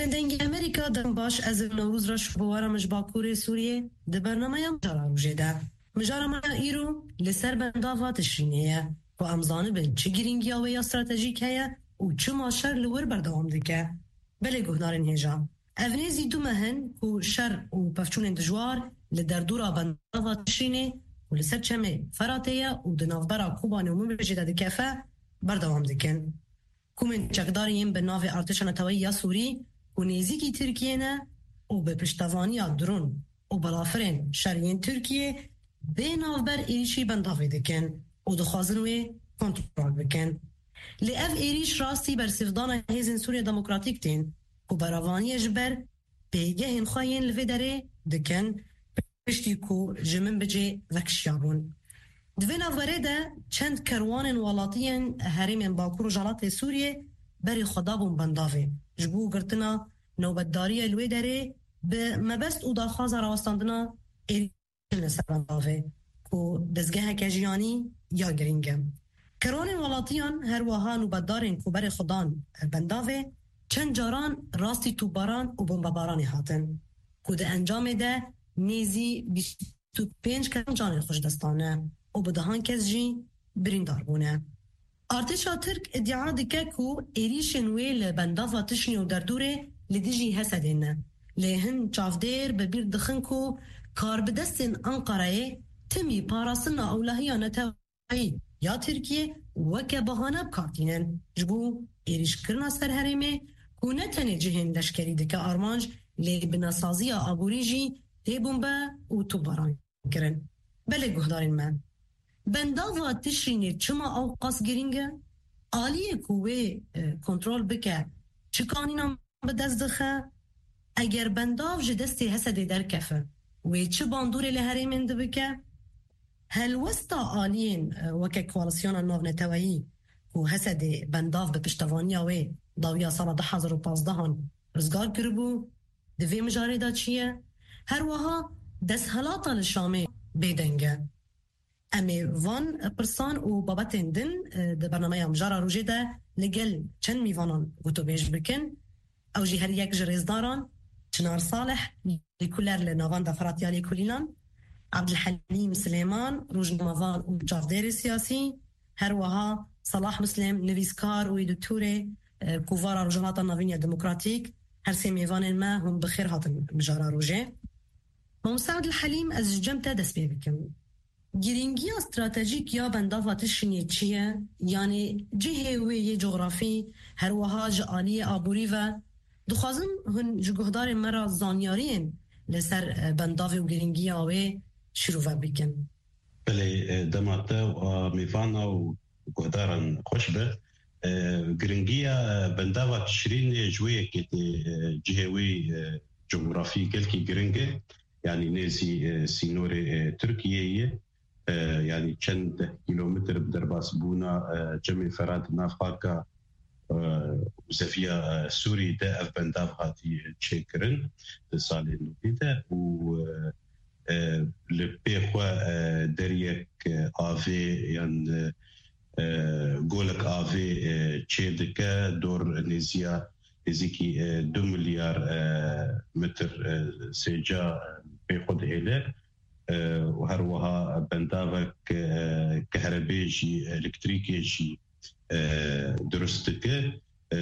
هندنگ امریکا دم باش از نوروز را شبوارا مجباکور سوریه ده برنامه مجارا روژه ده مجارا ما ایرو لسر بنداوا تشرینیه و امزانه بین چه گرینگی آوه استراتژیک هیا و چه ماشر لور بردوام دکه بله گهدارن هجام اونیزی دو مهن که شر و پفچون دجوار لدردورا بنداوا تشرینه و لسر چمه فراتیه و دنافبرا کوبانه و مبجده دکفه بردوام دکن کومن چقداریم به ناو ارتش نتوایی سوری و نزدیکی ترکیه نه و به پشتوانی درون و بلافرین شریان ترکیه به ناوبر ایریشی بنداوی دکن و دخوازن و کنترل بکن. لیف ایریش راستی بر سفدان هیزن سوریه دموکراتیک تین و براوانی جبر پیگه هنخواهین لفه داره دکن پشتی کو جمن بجه وکشیابون. دوی ناوبره ده چند کروان والاطیان هریم باکور و جالات سوریه بری خدابون بنداوی. جبو گرتنا نوبتداری الوی داره به مبست او داخواز راستاندنا ایریش لسر بنداوی که دزگه کجیانی یا گرینگم. کروان والاطیان هر وها نوبتدارین که بری خدان بنداوی چند جاران راستی توباران و بمبارانی هاتن که ده انجام ده نیزی 25 کم جان خوش دستانه و بدهان کس جی بریندار بونه. ارتشا ترک ادعا دکه که ایریش نویل بندافا تشنی و دردوره لدیجی حسدین. لیهن چافدیر ببیر دخن که کار بدستین انقره تمی پاراسن اولهی نتوایی یا ترکیه وکه بهانه بکارتینن. جبو ایریش کرنا سر هرمه که نتنی جهن لشکری دکه آرمانج لی بناسازی آبوریجی تیبون با و توباران کرن. بله گهدارین من. بنداوا تشرینی چما اوقاس گرینگه آلیه کوه کنترل بکه چکانینا بدست دخه اگر بنداو جدستی حسده در کفه و چه باندوری لحری منده بکه هل وستا آلین وکه کوالسیون ناو نتوایی و حسده بنداو به پشتوانی و داویا سال 2015 رزگار کربو دوی مجاری دا چیه؟ هر وها دست حلاتا لشامه بیدنگه امی وان پرسان و بابتین دن ده برنامه مجارا روژه ده لگل چند میوانان گوتو بیش بکن او جی هر یک جریزداران چنار صالح لکولر لنوان دفراتیالی کلینان عبدالحلیم سلیمان روجنموان و جافدیر سیاسی هر وها صلاح مسلم نویسکار و دکتور کووارا روجنات نوینیا دموکراتیک هر سی میوانن ما هم بخیر هاتن مجارا روژه مساعد الحلیم از جمتا دست بی بکن گرینگی استراتژیک یا بنداوا تشنی چیه یعنی جهه وی جغرافی هر وها جالی آبوری و دخوازم هن جگهدار مرا زانیارین لسر بنداوی و گرینگی آوه شروع بکن. بله دماتا و میوانا و گهدارن خوش به گرینگی بنداوا تشرین جویه که جهه وی جغرافی گلکی گرینگه یعنی نزی سینور ترکیه يعني چند كيلومتر بدرباس بونا جمع فراد نافاكا وزفيا سوري دا اف بنداف هاتي تشيكرن سالي نوبيدا و لبيخوا دريك آفي يعني قولك آفي تشيدكا دور نزيا نزيكي 2 مليار متر سيجا بيخود هيلة وهر وها بنداوك كهربائي الكتريكي درستك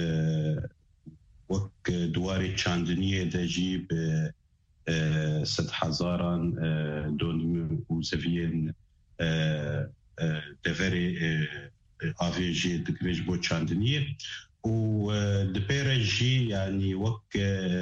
وك دواري تشاندنيه دجيب 6,000 دون وزفين دفري افيجي دكريج بو تشاندنيه ودبيرجي يعني وك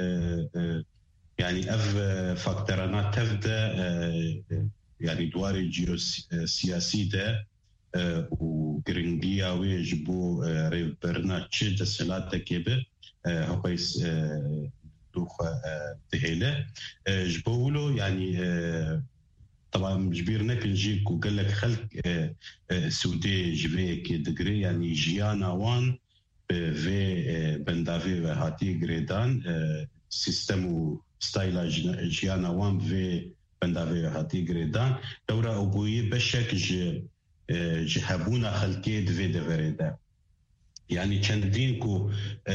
يعني اف فاكتورات تبدا يعني دواري جيوسياسي ده وغرينجيا ويجبو ريبرنا تشد السلاطه كبه هويس دوخ تهيله جبولو يعني طبعا جبيرنا كنجيك وقال لك خلق سودي جفيك دغري يعني جيانا وان في بندافي هاتي جريدان سيستم ستايلا جيانا وان في بندافي هاتي جريدان دورا ابوي بشك جهبونا خلقي دفي دفريدا يعني چندین کو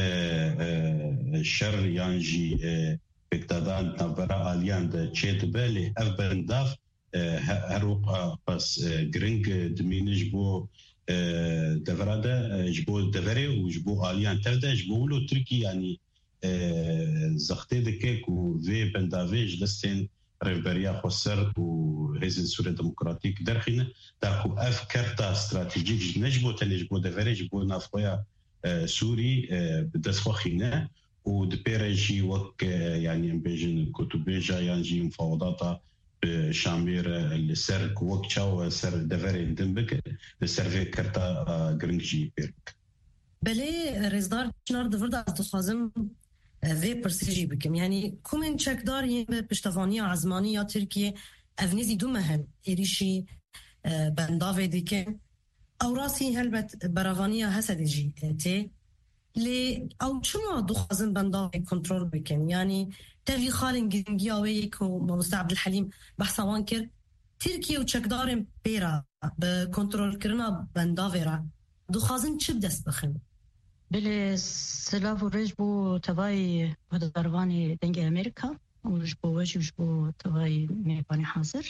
شر یانجی بکتادان نبرا آلیان ده چیت بله اف بنداف هرو پس گرنگ دمینش بو دفراده جبو دفره و جبو آلیان تفده جبو ولو ترکی يعني زخته دکه کو وی بنداویج دستین رهبریا خسر و حزب سوریه دموکراتیک درخینه دا کو اف کرتا استراتیجیک نجبو تنجبو دفره جبو نافقویا سوري بدسخوخينه ودبيرجي وك يعني امبيجن كتبيجا يعني مفاوضات بشامير السرك وك تشاو سر دفري دمبك السيرفي كرتا جرينجي بيرك بله رزدار شنار دفرد از دخوازم في برسيجي بكم يعني كومن تشكدار يم بشتفانية عزمانية يا تركيا افنيزي دو مهن إريشي بندافي ديكم او راسي هلبت براغانية هسدجي تي لي او شنو دخوازم بندافي كنترول بكم يعني تافي خالن جنجياويك ومستر عبد الحليم بحثوان كر تركيا وتشكدار بيرا بكنترول كرنا بندافي را دخوازن چه بدست بخن بله سلاف و رج بو تبای هداروانی دنگ امریکا و رج بو وجه بو تبای میبانی حاضر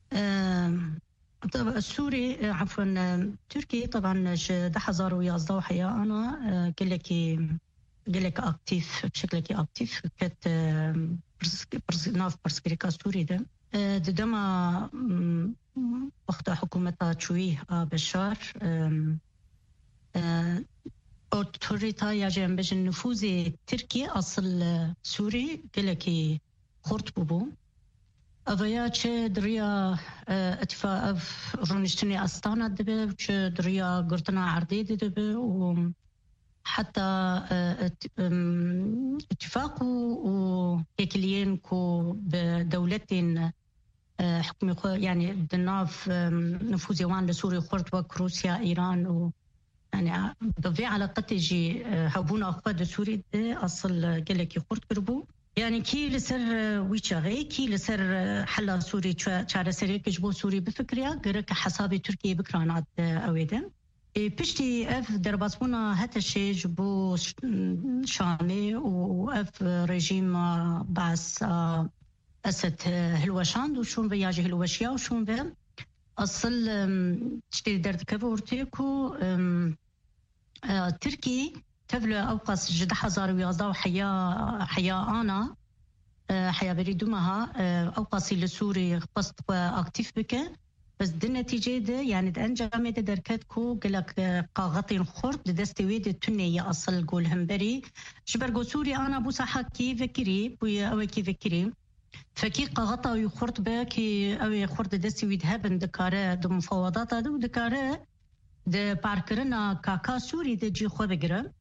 طبعا سوري عفوا تركي طبعا 2011 حياة أنا قال لك أكتيف بشكل أكتيف كت ناف برسكريكا سوري ده دما وقت حكومة شويه بشار أوتوريتا يجب بجن نفوذ تركيا أصل سوري قال لك خورت بوبو أبايا چه دريا اتفاق رونشتني أستانا دبه چه دريا قرطنا عردي دبه وحتى اتفاق وكيكليين كو بدولتين حكمي يعني دناف نفوذ يوان لسوريا خورت وروسيا إيران و يعني بضي علاقة جي هبونا أخوات سوري أصل قلك خورت قربو يعني كي لسر ويشاغي كي لسر حلا سوري چاره سري كجبو سوري بفكريا غيرك حسابي تركيا بكرانات اويدن بيشتي اف درباسبونا هتا شي جبو شامي و اف ريجيم باس اسد هلوشاند وشون بياجي هلوشيا وشون بي اصل تشتي درد كبورتيكو تركي تبلو أوقاس جد حزار ويازداو حياة أنا حياة بريدومها أوقاسي لسوري قصد أكتيف بك بس دي النتيجة ده يعني أنجامي ده دركتكو قلك قاغطين خورد دستي ويد تنية أصل قول همبري جبرقو سوري أنا بوسا حكي فكري بويا أوي كي فكري فكي قاغطا ويخورد بكي أوي خورد دستي ويد هبن دكارة دو مفاوضات دو دكارة ده باركرنا كاكا سوري ده جي خو بگره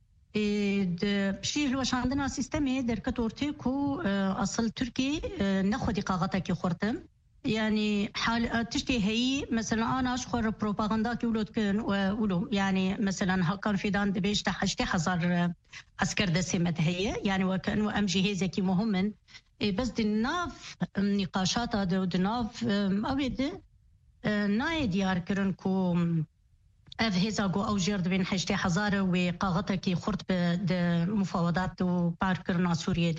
بشي هو عندنا سيستمي دركت اورتيكو اصل تركي ناخذ قاغتك كي خورتم يعني حال تشتي هي مثلا انا اشخر بروباغندا كي ولود كان ولو يعني مثلا كان في دان دبيش تحشتي حزر عسكر دسمت هي يعني وكانه ام جهاز كي مهم بس دناف نقاشات دناف اويد نايد يار كرنكو اف هزاغو او جرد بين حشتي حزاره وقاغتا كي خرط بمفاوضات وباركرنا سوريا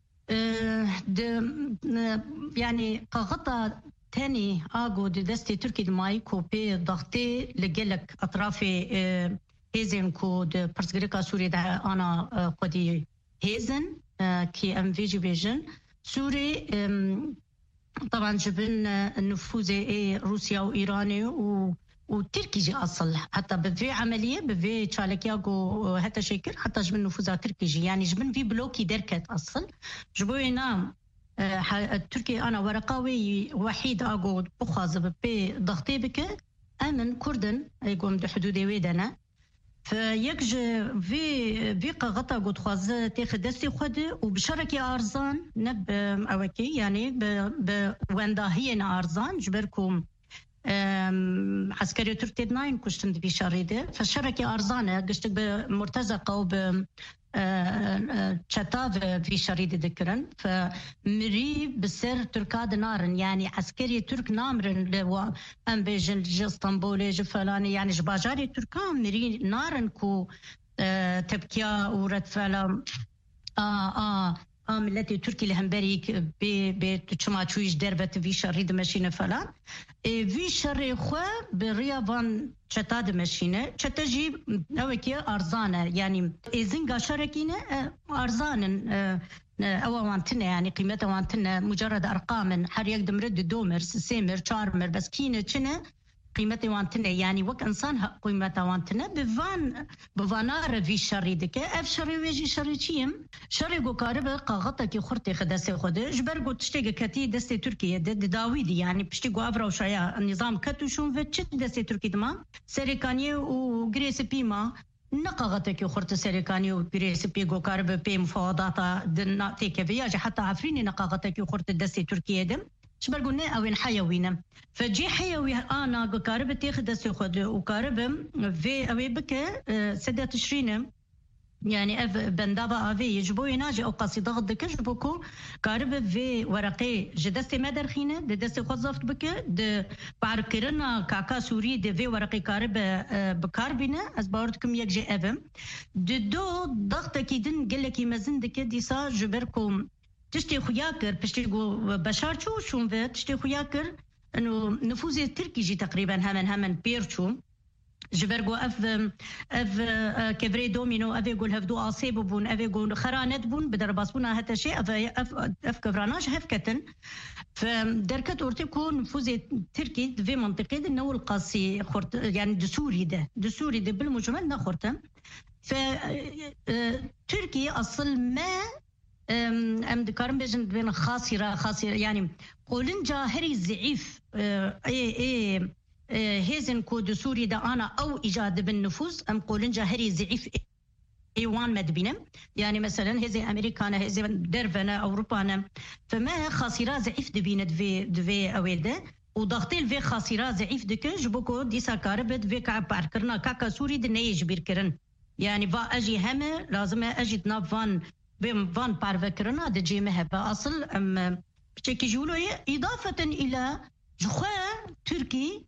ده يعني قاغتا تاني اغو دستي تركي دماي كوبي ضغطي لجلك اطرافي هيزن كود برسغريكا سوريا ده انا قدي هيزن كي ام فيجي فيجن سوري طبعا جبن النفوذ روسيا وايراني وتركي جي أصل حتى بفي عملية بفي تشالكياغو حتى شكر حتى جبن نفوذها تركي جي يعني جبن في بلوكي دركت أصل جبوينا تركي أنا ورقاوي وحيد أقول بخاز ببي ضغطي بك أمن كردن يقوم بحدودي ويدنا فيكج في قغطا قد خاز تاخد دستي خد وبشركي أرزان نب أوكي يعني بونداهين أرزان جبركم عسكري تركي ناين كشتن دبي شريده فالشركة أرزانة قشتك بمرتزقة وب شتاف في شريده ذكرن فمري بسر تركاد نارن يعني عسكري ترك نامرن لو ام بيجن اسطنبول فلاني يعني جباجاري تركان مري نارن كو تبكيا ورد فعل ملتي تركي لهمبريك بتشما تشويش دربت في شريد ماشينه فلان في شر خو بريافان چتاد ماشينه چتجي اوكي ارزانه يعني ازنگا شركينه ارزان او وانتنا يعني قيمتها وانتنا مجرد ارقام حر يقدم رد دومر سيمر چارمر بس كينه چنه قيمتي وانتنا يعني وك انسان قيمتها وانتنا بفانار في شري دك اف شري ويجي شري چيم شري جو كاربه قاغتك خرتي خداسه خود جبرغو تشتي كتي دستي تركيا داويدي يعني بشتي جو افرا وشايا النظام كتوشون في تشت دستي تركي دما سيريكاني وغريس بيما نقاغتك خرت سيريكاني وغريس بي جو كاربه بي مفاوضات دناتي كفياج حتى عفريني نقاغتك خرت دستي تركيا دم شبرقولنا أوين حيوينا فجي حيوي أنا قارب تاخد سيخد وقارب في أوي بك سدة تشرين يعني أف بندابا أفي يجبو يناجي أو قصيدة غدك جبوكو قارب في ورقي جدستي مدر خينة دستي خزفت بك د بعركرنا كاكا سوري د في ورقي قارب بكاربينا أزبارتكم يك جي أفم دو ضغط كيدن قلكي مزندك ديسا جبركم تشتي خياكر بشتي بشار شو شون في تشتي خياكر انه نفوذ التركي جي تقريبا همن بيرشو جبرغو اف كبري دومينو افي يقول هفدو اصيب بون افي يقول خرانت بون بدرباس بون هذا شيء اف كفراناج هفكتن فدركت اورتيكو نفوذ التركي في منطقه انه القاسي خرط يعني دسوري ده بالمجمل نخرته ف تركي اصل ما ام دكارم بيجن بين خاصره يعني قولن جاهري ضعيف اي هيزن كود سوري دا انا او ايجاد بالنفوذ ام قولن جاهري ضعيف ايوان مدبينم يعني مثلا هذه امريكانا هذه درفنا اوروبانا فما خاصره ضعيف دبينت في اويده وضغطي في خاصره ضعيف دكج بوكو ديسا كاربت في كعب باركرنا كاكا سوري دنيج بيركرن يعني با اجي هم لازم اجي نافان بان بارفكرنا دجي مهبة أصل أم بشكل جولوية إضافة إلى جخوا تركي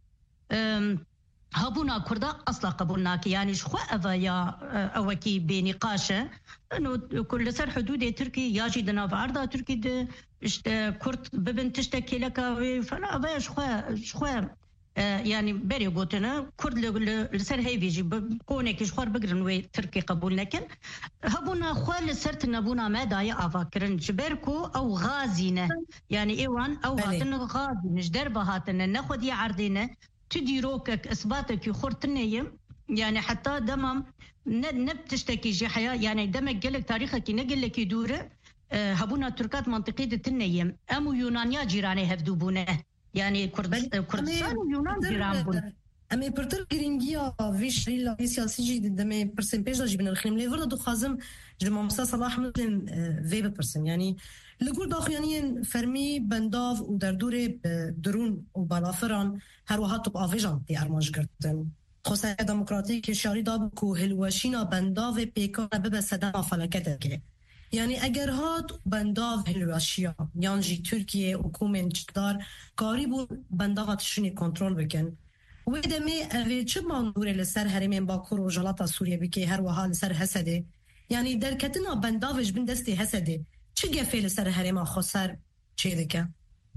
هابونا كردا أصلا قبولناك يعني جخوا أفايا أوكي بنقاشة أنه كل سر حدود تركي ياجي دنا في عرضة تركي كرد ببن تشتكي لك فلا أفايا جخوا يعني بري قوتنا كرد لسر هاي بيجي بقونك شخور بقرن وي تركي قبول لكن هبونا خوال سرت نبونا ما دايا افاكرن جبركو او غازينه يعني ايوان او هاتن غازي نجدر بهاتن ناخذ يا عرضينا تديروك اثباتك يخرتنيه يعني حتى دمم نبتشتكي جي حياه يعني دمك قالك تاريخك نقل لك يدور هبونا تركات منطقيه التنيه امو يونانيا جيراني هفدوبونه يعني كردستان ويونان جيران اما برتر جرينجيا فيش ريلا سياسي جديد دمي برسنتاج جبنا الخيم لي فرد خازم جمع مسا صلاح مسلم في برسن يعني لقول داخليا فرمي بنداف ودردوري درون وبالافران هر وهات بافيجان دي ارماج قرتن خصوصا ديمقراطيك شاري دابكو هلوشينا بنداف بيكان ببسدا فلكتك يعني اگر هات بنداف هلوشيا یانجی ترکیه حکومت چدار کاری بو بنداغت شونی کنترل بکن و دمی اوی چه منظوره لسر هرمین باکور و جلاتا سوریه بکی هر وها لسر حسده يعني دركتنا بندافج بن دستي حسده چه گفه لسر هرما خسر چه دکه؟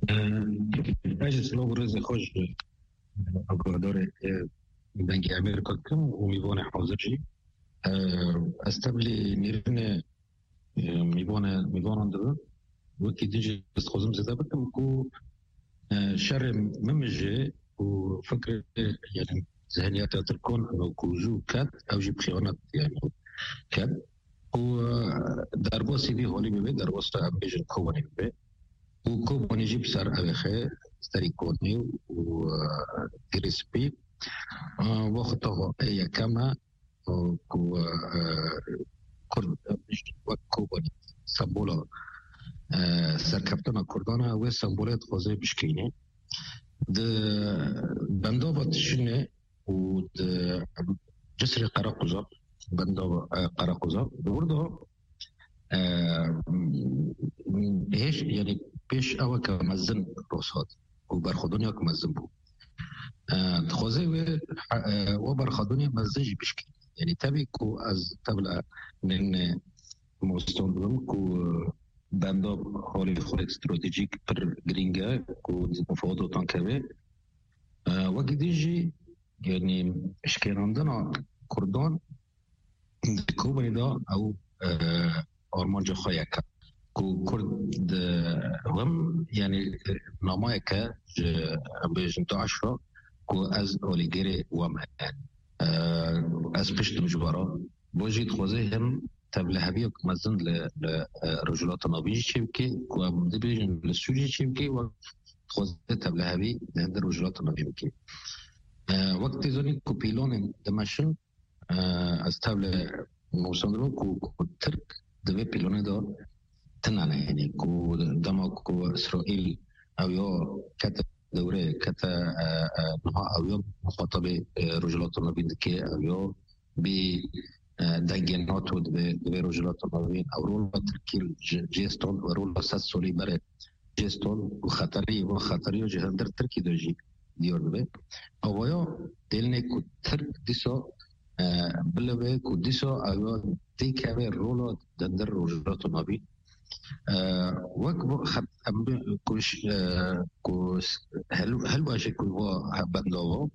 اجت لو برز خوش اقدار بنك امريكا كم وميبون حوزرجي استبلي نيرنا ميبون دابا وكي تجي تخزم زاد بكم كو شر ممجي وفكر يعني ذهنيات تكون انه كوجو كات او جيب خيانات يعني كات وداربو سيدي هولي بي داربو ستا بيجن كوباني بي وكوباني جيب سار ابيخي ستاريكوني وكريسبي وقته اي كما كو كوباني سامبولا سركبتنا كردانا و سامبولات خوزي بشكيني د بندوبة شنة و جسر قراقوزا بندوبة قراقوزا برضه ايش يعني بيش اوا كمزن روسات و برخدونيا كمزن بو خوزي و برخدونيا مزنجي بشكيني يعني تبي كو از تبلا من مستندم كو باندو هولي خور استراتيجيك بر جرينجا كو مفوضو تانكبي وقت يجي يعني اشكال عندنا كردون كوبري دا او أرمانجا خياكا كو كرد هم يعني نمايكا بجنتو 10 كو از أوليجيري ومهان از پشت مجبرا بوجي تخوزي هم تبلهبي وكمزن لرجلات نابيجي شبكي ومدبيجن للسوري شبكي وتخوزي تبلهبي لهند رجلات نابيجي وقت زوني كو بيلون دمشن از تبله موسندرو كو ترك دبي بيلون دا تنانا يعني كو دما كو إسرائيل أو يو كتا دورة كتا نها أو يو مخاطبة رجلات النبيين دكي أو يو بدنجينات دبي رجلات النبيين أو رولا تركيل جيستون ورولا ساسولي بري جيستون وخطري وجهندر تركي دوجي ديور دبي أو يو دلني كو ترك ديسو بلبي كو ديسو أو يو دي كابي رولا دندر رجلات النبيين وقت خد كوش كوس هل واجه كوا بندوه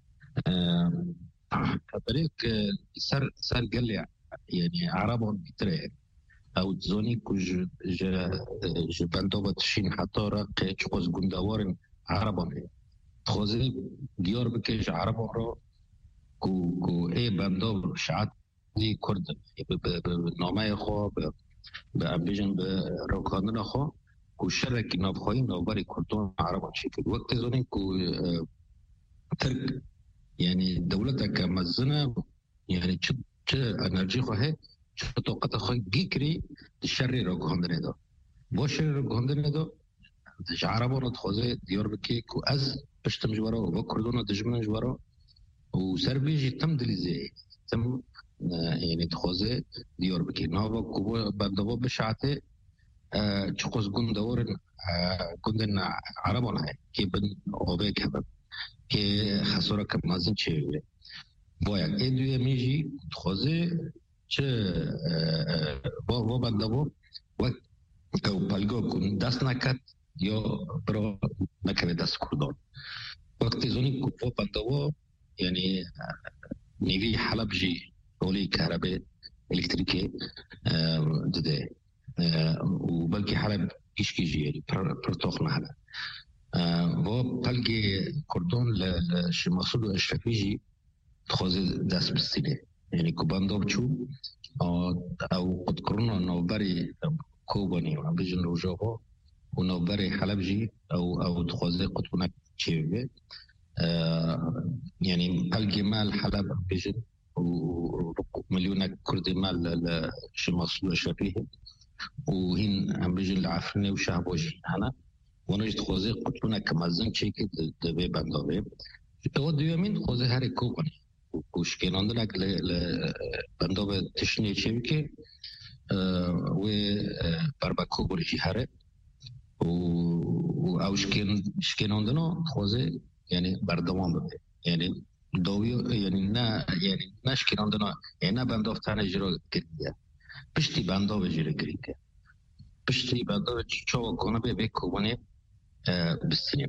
طريق سر قلع يعني عربون بتري او زوني كوج بندوه تشين حتى راق تشوز جندوارن عربون خوزي ديار بكيش عربون رو كو اي بندوه شعات دي كرد بنامه خو بأبيجن بروكاندنا خو كو شرك نابخوين نوباري كردون عربا شكل وقت زوني كو ترك يعني دولتك مزنة يعني چه انرجي خواه چه طاقت خواه گيكري الشري روكاندنا دا باشر روكاندنا دا دش عربا نتخوزي ديار بكي كو از پشتم جوارا و كردون دجمن جوارا و سربيجي تم دليزي تم يعني تخوزي ديار بكي نهاوا كوبا بندوا بشعته چقوز گندورن گندن عربان هاي كي بن اوبك هبن كي خسورة كمازن چه باید ایدوی میجی تخوزي چه با بندوا وقت او پلگو کن دست نکد یا برا نکوه دست کردان وقتی زونی با بندوا يعني نيفي حلب جي ولي كهرباء إلكتريكية دده وبلكي حلب إيش كيجي يعني برتوخ نحن وبلكي كردون لشماسود وإشرافيجي تخوزي داس بالسنة يعني كوباندو بشو أو قد كورونا نوبري كوباني وعبيجن روجوه ونوبري حلب جي أو تخوزي قد كونك تشيبه يعني بلكي مال حلب بيجن ومليون كردي مال شماسلو شفيه وهين عم بيجي العفرني وشعبوجي هنا ونجد خوزي قطونا كمازن شيكي دبي باندوبي تود يومين خوزي هاري كوباني وش كان عندنا باندوبي تشني شيكي و بارباكو بريجي هاري و شكين عندنا خوزي يعني بردوام بده يعني دويو يعني يعني نشكي عندنا يعني باندوف تاني جرو كريا بشتي باندوف جرو كريا بشتي باندوف شو كونه بكوني بالسنين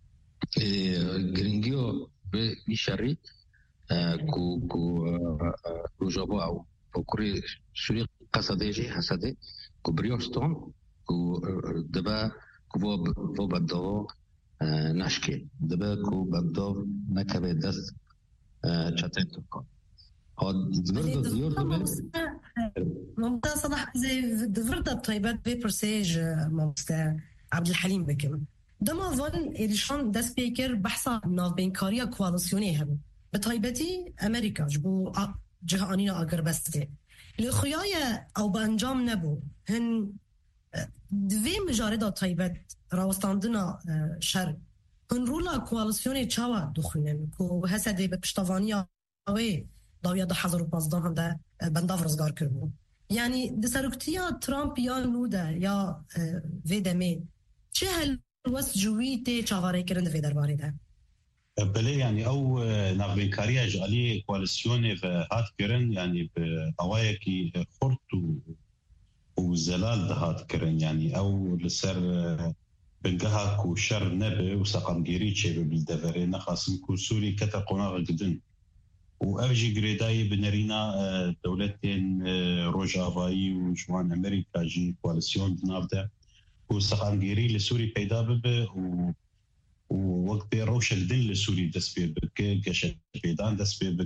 جرينجيو بيشاري كو روجابو او بكوري سوري قصديجي حسدي كو بريوستون كو دبا كو باندوف نشكي دبا كو باندوف نكبه دست چاتين تكون هاد دفرد ديور دبي ممتاز صلاح زي دفرد الطيبات ببرسيج ممتاز عبد الحليم بكم دما ظن إيرشان دست بيكر بحثا ناف بينكاريا كواليسيوني هم بطيبتي أمريكا جبو جهة أنينا أقر بسته لخيايا أو بأنجام نبو هن دوی مجارده طيبت راوستاندنا شر هن رولا کوالسیونی چاوا دخونن کو حسدی به پشتوانیا اوی داویا 2015 هم ده بنداف رزگار کرد یعنی دسرکتیا ترامپ یا نوده یا ویدمی چه هل وس جویی تی چاواره کرند وی درباره ده بله يعني او نافبینکاریا جالی کوالسیون و هات کرن يعني بأوايكي خرط وزلال دهات کرن يعني او لسر بنجها كو شر نبي وسقم جيري شيء بالدفرة نخاسم كو سوري كتر قناغ جدن وأفجي جريداي بنرينا دولتين روجافاي وجوان أمريكا جي كوالسيون دنابدا وسقم جيري لسوري بيدا بب ووقت روش الدن لسوري دسبي بك كشف بيدان دسبي بك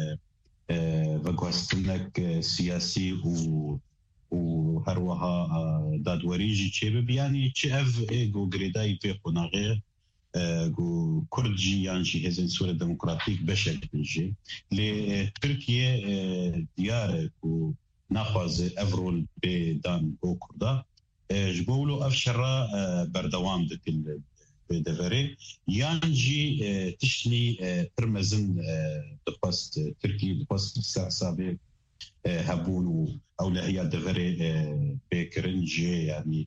وقوستنك سياسي وهروها دادوريجي تشيب يعني تشيف ايجو جريداي في قناغير جو كردجي يعني هزن سوريا ديمقراطيك بشكل جي لتركيا ديار و ناخذ افرول بدان بو كردا جبولو افشرا بردوام دكل بدفري يانجي تشني ترمزن دقست تركي دقست سابق هبون او لهي دفري بكرنجي يعني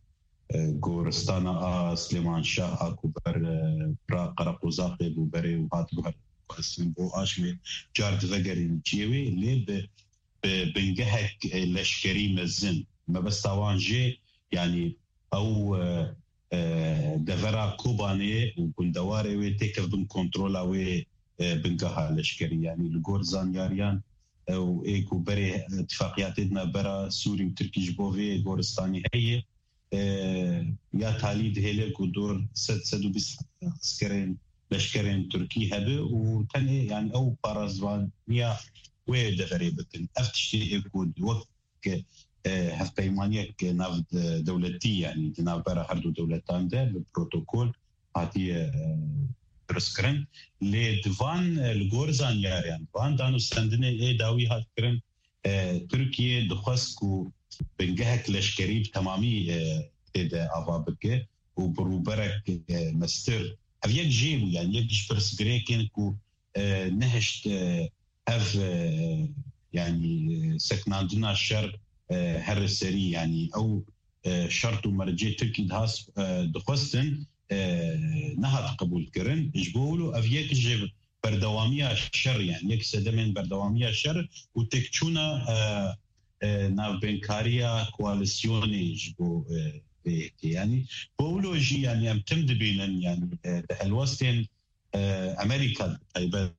گورستانا سلیمان شاه کوبر برا قرقوزاقی بوبری و هات بوهر قسم بو آشمی جارد وگرین جیوی لی بنجهك لشكري مزن ما بس طوانجي يعني او دفرا كوباني وبندواري وتكف بن كنترولا و بنجها لشكري يعني الجورزان ياريان او ايكو بري اتفاقياتنا برا سوري وتركي جبوفي جورستاني هي يا تاليد هيلك ودور 620 عسكرين لشكرين تركي هبه وتاني يعني او بارازوانيا ودفري بكن افتشتي اكود وقت هف بيمانيك ناف دولتي يعني ناف برا هردو دولتان ده بالبروتوكول هاتي برسكرين لدفان الغورزان ياريان فان دانو سندني اي داوي هاتكرين تركيا دخسكو بنجهك لشكري بتمامي تدا أبابك وبروبرك مستر هفيك جيبو يعني يكش برس جريكين كو نهشت هف يعني سكناندنا الشر هرسري يعني أو شرط ومرجع تركي دهاس دخستن نهت قبول كرن جبولو أفيك جيب بردوامية الشر يعني يك سدمن بردوامية الشر وتكشونا نافبینکاریا کوالسیونی جبو يعني بولوجي يعني امتمد بينن يعني الوستن امريكا ايبت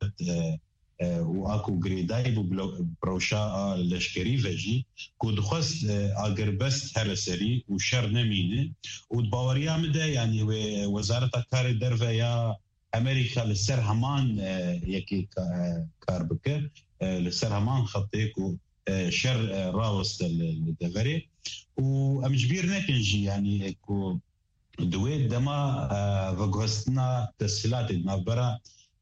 واكو جريداي بروشا لشكري فجي كود خص اگر بس هرسري وشر نمينه وباوريا مده يعني وزاره الكار درفه يا امريكا لسر همان يكي كاربك لسر همان خطيكو شر راوست الدفري وامجبير نكنجي يعني كو دويت دما فغوستنا تسهيلات المبرا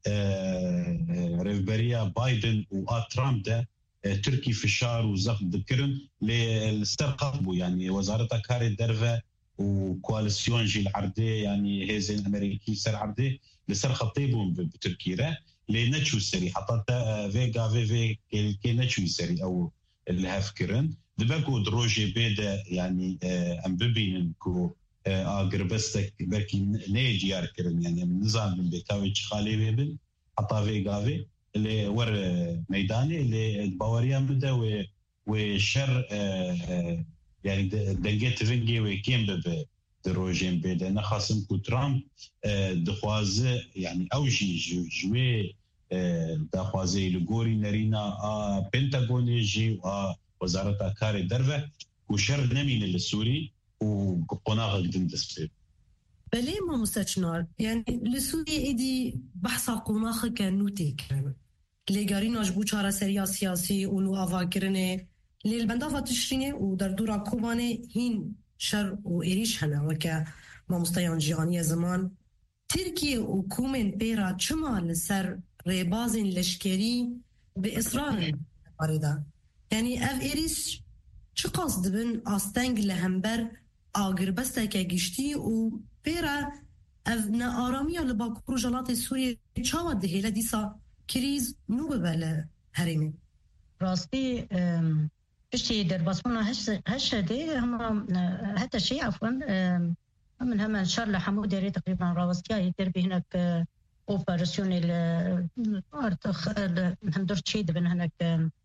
ريفبريا بايدن وترامب ده تركي فشار وزخ ذكرن للسرقبو يعني وزاره كاري درفه وكواليسيون جي العرضي يعني هيزن امريكي سر عرضي لسر خطيبهم بتركيا لنتشو سري حتى فيغا في كي نتشو سري او اللي هفكرن دبكو دروجي بيدا يعني ام ببينكو اغربستك بكي نيجي ياركرن يعني من نظام من بيكاوي خالي بيبن حتى فيغا في اللي ور ميداني اللي باوريا مده وشر يعني دنجت فينجي وكيم بب دروجين بيدا نخاصم كو ترامب دخواز يعني اوجي جوي دخوازي لغوري نرينا بنتاغوني جي وزارة كاري درفه وشر نمين السوري وقناغ قدم دسبيب بلي ما مستشنار يعني لسوريا ايدي بحثا قناغ كانوتي كرن لغاري نجبو چارة سريا سياسي ونو آفا كرنه للبندافة تشرينه ودر دورا كوبانه هين شر وإيريش هنا وكا ما مستيان جيانية زمان تركيا وكومن بيرا چما لسر ريبازن لشكري بإصرار بارده يعني اف إيريش چه قصد بن آستنگ لهمبر آگر بستكا گشتي و بيرا اف نا آرامية لباكورو جلات سوريا چاوة دهيلا ديسا كريز نو بباله هرمي راستي اشتي در باسمونا هش دي هم حتى شيء عفوا من هم ان شاء الله حمود داري تقريبا راوستيا يدير بهناك اوبراسيون الارتخ هندرتشي دبن هناك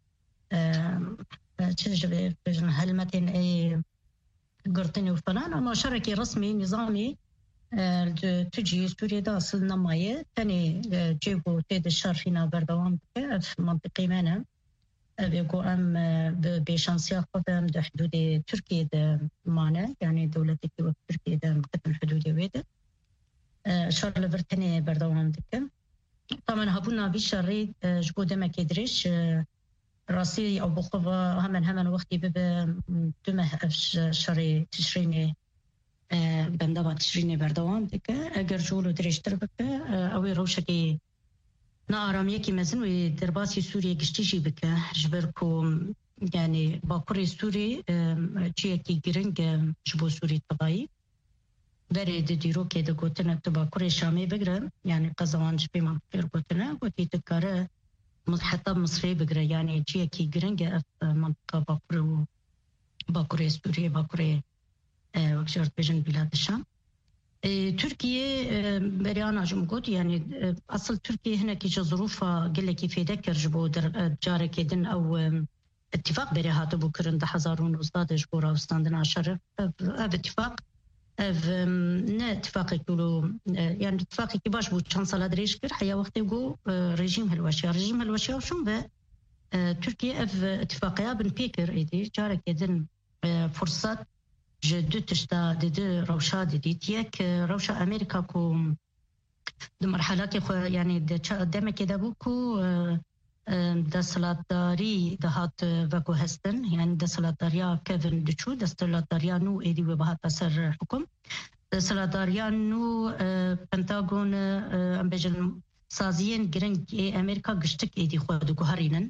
تجربة هلمتين اي قرطيني وفلان اما شركي رسمي نظامي تجي سوريا دا صلنا مايه تاني جيبو تيد الشهر فينا بردوام في منطقي مانا بيقو ام بشانسيا قدام دا حدود تركيا دا معنا يعني دولة تركيا دا مقدم حدود ويدا شهر لبرتاني بردوام دكا طبعا هبونا بشري جبو دما كيدريش راسي او بخوفا همن وقتي ببا دمه شهر تشريني بندوا تشريني بردوام دكا اگر جولو دريشتر بكا اوي روشكي نارم يكي مزن ودرباسي سوريا قشتيجي بكا جبركو يعني باكوري سوري جيكي جرنج جبو سوري طبعي بري ديرو كده قوتنا تباكوري شامي بقرا يعني قزوان جبي منطقة قوتنا قوتي تكاره حتى مصري بقرا يعني جيكي جرنج منطقة باكوري سوريا باكوري وكشرت بجن بلاد الشام تركيا بريانا جمقود يعني أصل تركيا هنا كي ظروفها قل لك في ذكر جبو جارك يدن أو اتفاق بريهات بكرن ده حزارون وزداد جبورا وستاندنا عشرة اتفاق اتفاق يقولوا يعني اتفاق كي باش بو شانسلا دريش كر حيا وقت يقول رجيم هالوشيا وشون به تركيا اتفاقيا بن بيكر ايدي جارك يدن فرصات جدو تشتا دي روشا ديت يك روشا أمريكا كو دو مرحلات خو يعني دم كده بوكو دسلاتداري دهات وكو هستن يعني دسلاتداريا كيفن دشو دسلاتداريا نو ايدي وبهات اثر حكم دسلاتداريا نو بنتاغون ام بجن سازيين جرنج أمريكا قشتك ايدي خو دو هرينن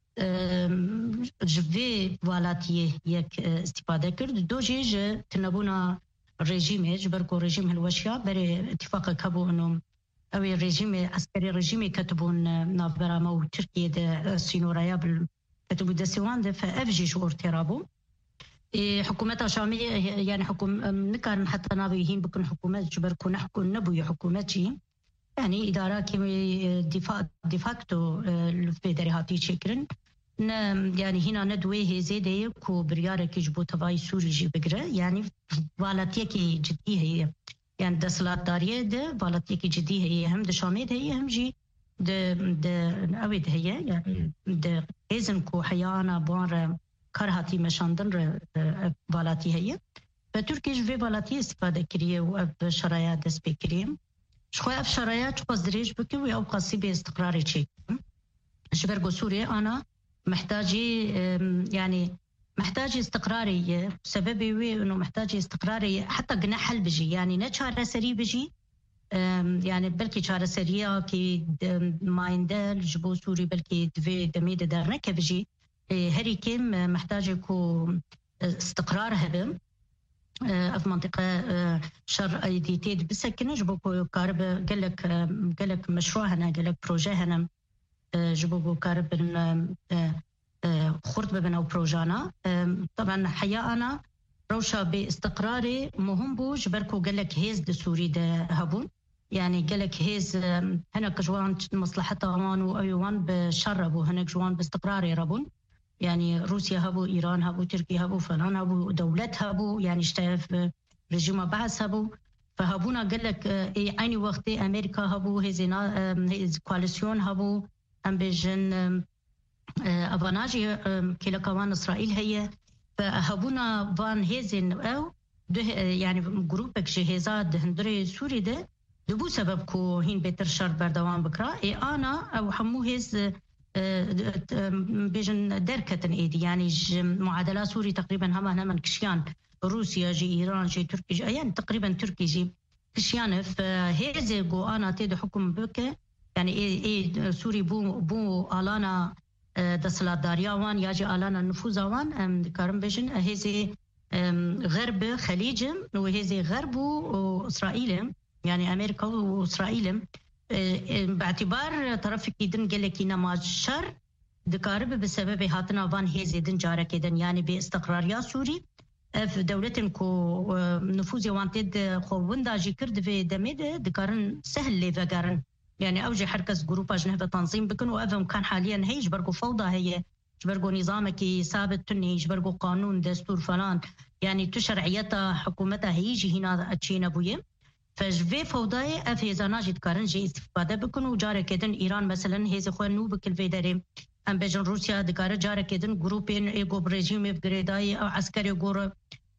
جوی والاتیه یک استفاده کرد دو جیج تنبونا رژیم جبرکو رژیم هلوشیا بر اتفاق کبو انم اوی رژیم عسکری رژیم کتبون نافبرامه و ترکیه ده سینورایا بل کتبو دسیوان ده فافجیش ارترابو حکومت شامیه يعني حكوم نكان حتى نابيهين بكون حكومات جبركو نحكو نبوي حكومتي يعني إدارة كي ديفاكتو الفيدرالية شكرن يعني هنا ندوي زيادة كو بريارة كي جبو تباي سوري جي بقرة يعني والاتية كي جدية هي يعني دسلات دارية ده والاتية كي جدية هي هم دشاميد هي هم جي أويد هي يعني ده إذن كو حيانا بوار كرهاتي مشاندن والاتية هي فتركي جوي والاتية استفادة كريه وأب شرايات دس بكريم شخوي أف شرايات شخوز دريج بكي ويأو قاسي باستقراري تشيك جبرقو سوريا أنا محتاجي يعني محتاج استقراري سببي انه محتاج استقراري حتى قنا حل بجي يعني نشار سري بجي يعني بلكي شار سريا كي مايندل جبو سوري بلكي دفي دميد دارنا كبجي هري كيم محتاج يكون استقرار هبم في منطقة شر ايديتيد بسكنة جبو كارب قالك مشروع هنا قالك بروجي هنا جبو كارب خرط ببنا وبروجانا طبعا حياة أنا روشة باستقراري مهم بوج بركو قالك هيز دي سوري ده هبون يعني قالك هيز هناك جوان مصلحة غوان وأيوان بشربو هناك جوان باستقراري ربون يعني روسيا هبو إيران هبو تركيا هبو فلان هبو دولت هبو يعني اشتاف رجيم بعث هبو فهبونا قالك أي وقت أمريكا هبو هيز كواليسيون هبو أم بيجن أفاناجي كلا كمان إسرائيل هي فهبونا فان هيزن أو يعني جروبك جهازات هندري سوري ده دبو سبب كو هين بيتر شر بردوان بكرا أنا أو حمو هيز بيجن دركة إيدي يعني معادلة سوري تقريبا هما من كشيان روسيا جي إيران جي تركي جي يعني تقريبا تركي جي كشيان فهيز جو أنا تيد حكم بك يعني إيه سوري بو آلانا دسلات دارياوان ياجي آلانا نفوزاوان كارم بيجن هذه غرب خليج وهذه غرب وإسرائيل يعني أمريكا وإسرائيل باعتبار طرف كيدن قالك نماز شر دكارب بسبب هاتنا فان هذه دن جارة كيدن يعني باستقرار سوري في دولتن كو نفوز وانتد خوون داجي كرد في دميد دكارن سهل لي فقارن يعني أوجي حركز جروبا جنهبة تنظيم بكن وأفهم كان حاليا هي جبرقوا فوضى هي جبرقوا نظامك ثابت تني جبرقوا قانون دستور فلان يعني تشرعيتها حكومتها هيجي هنا أتشينا بويه فجفي فوضى أفهزا ناجد كارنجي استفادة بكن وجارة كدن إيران مثلا هيز خوان نو بكل فيدري أم بيجن روسيا دكارة جارة كدن جروبين إيجو بريجيم إفغريداي أو عسكري جور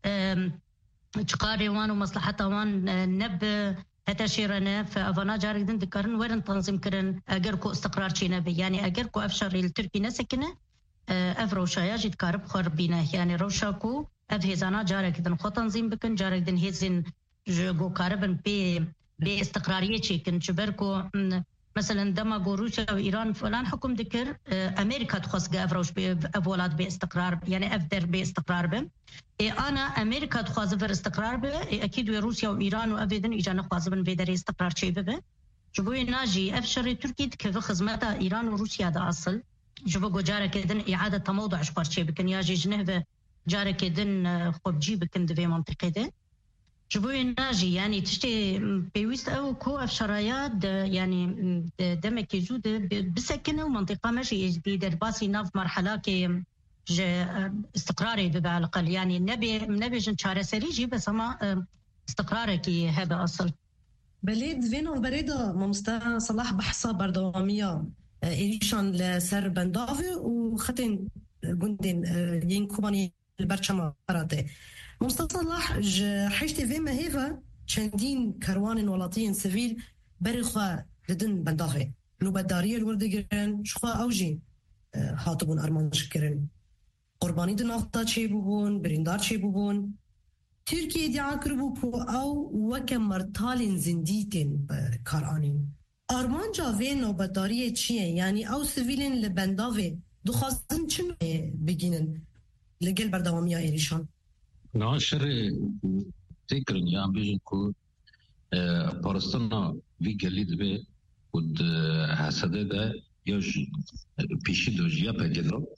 تقاري وان ومصلحة وان نب هتشيرنا فأفنا جارة كدن دكارن وين تنظيم كرن أجركو استقرار شينا بي يعني أجركو أفشار التركي نسكنه أفروشا يجد كارب خربينه يعني روشاكو أفهزانا جارة كدن خو تنظيم بكن جارة كدن هيزن جو كاربن بي استقرارية شيكن جبركو مثلا دما روسيا وإيران فلان حكم ذكر أمريكا تخص أفروش بأولاد باستقرار يعني أفدر باستقرار بهم أنا أمريكا تخص فر استقرار به أكيد روسيا وإيران وأبدا إجانا خاصبن بدري استقرار شيء به جبوي ناجي أفشر تركي كيف خدمتها إيران وروسيا ده أصل جبوا جارة كدن إعادة تموضع شبار شيء بكن ياجي جنه جارة كدن خبجي بكن دفي منطقة ده جبوي ناجي يعني تشتي بيوست أو كو أفشرايات يعني دمك يجود بسكنه ومنطقة ماشي جديدة باسي ناف مرحلة كي استقراري على الأقل يعني نبي جن شارع سريجي بس ما استقرارك هذا أصل بليد فينو بريدة ممستا صلاح بحصة بردوامية إيريشان لسر بندافي وختين جندين ينكوباني البرشما قراته ممستا صلاح حيشتي فيما هيفا چندين كروان ولاتين سيفيل برخوا لدن بندافي لو بدارية الوردقرن شخوا أوجي هاتبون أرمان شكرن قرباني دن أخطاء شي ببون بريندار شي ببون تركيا ادعا كربو كو أو وكم مرتالين زنديتين كارانين آرمان جاوه نوبتاریه چیه؟ یعنی او سویلین لبنداوه دخواستن چن بگینن لگل بردوامی ها ایریشان؟ نه شر تکرن یا بیجن که پارستان وی گلید به ود حسده ده یا پیشی دوش یا پگلو